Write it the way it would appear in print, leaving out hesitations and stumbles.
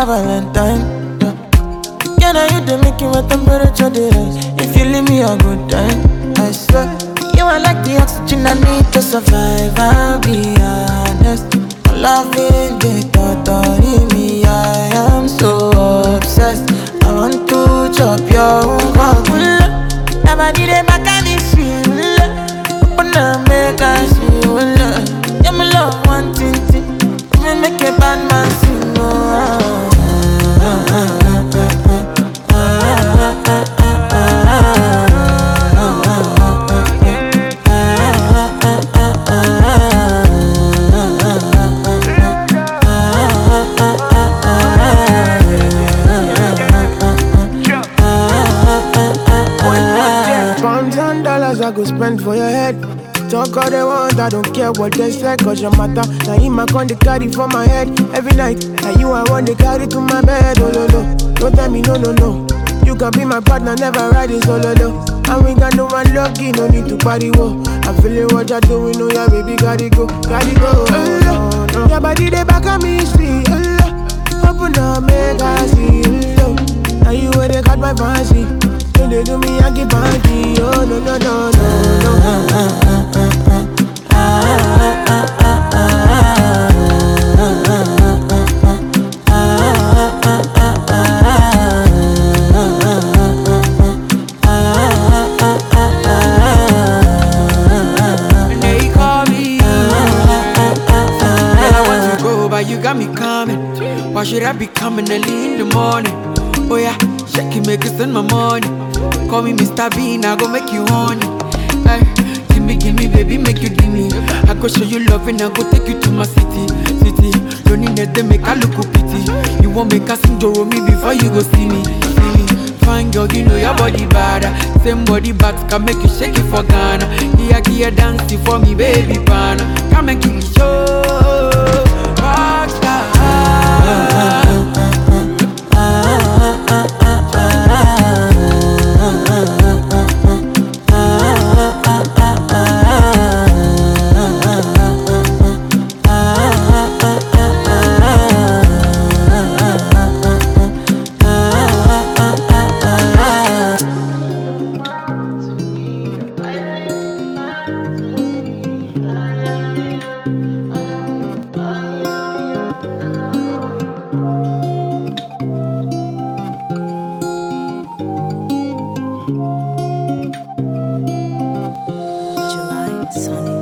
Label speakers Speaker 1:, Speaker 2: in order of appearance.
Speaker 1: my Valentine. Can I you the making my temperature dey rise? If you leave me a good time, I swear. You are like the oxygen I need to survive. I'll be honest. My love is the thought of me. I am so obsessed. I want to chop your heart. Never did it back at this shit. Open up, make I see you. Yeah, my love one thing. Me make a bad man sing.
Speaker 2: Pounds and dollars I go spend for your head. Talk all they want, I don't care what they say, cause your matter. Now him I con they carry for my head every night. Now you I want to carry to my bed, oh no no. Don't tell me no no no. You can be my partner, never riding solo though. And we got no one lucky, no need to party, whoa. I'm feeling what you're doing, oh yeah baby, gotta go, gotta go. Oh, no. Your body they back at me, see, oh, open up, make I see, oh. Now you where they got my fancy. When they do me, I give party, oh no no no no no.
Speaker 3: You got me coming. Why should I be coming early in the morning? Oh yeah, shake it, make it spend my money. Call me Mr. Bean, I go make you honey. Ay, gimme, baby, make you give me. I go show you love and I go take you to my city. Don't need that, they make I look pity. You won't make a sing to me before you go see me. Fine girl, you know your body bad. Same body bags can make you shake it for Ghana. Here, dancing for me, baby, pana. Come and kill the show. Rockstar.
Speaker 4: July Sunny.